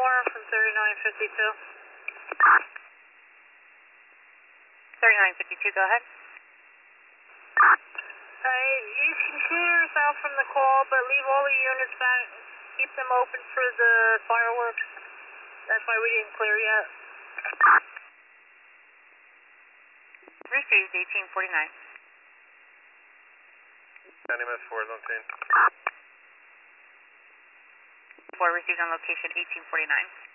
from 3952. 3952, go ahead. You can clear yourself from the call, but leave all the units back. Keep them open for the fireworks. That's why we didn't clear yet. Received 1849. NMS 4 is on scene. 4 received on location 1849.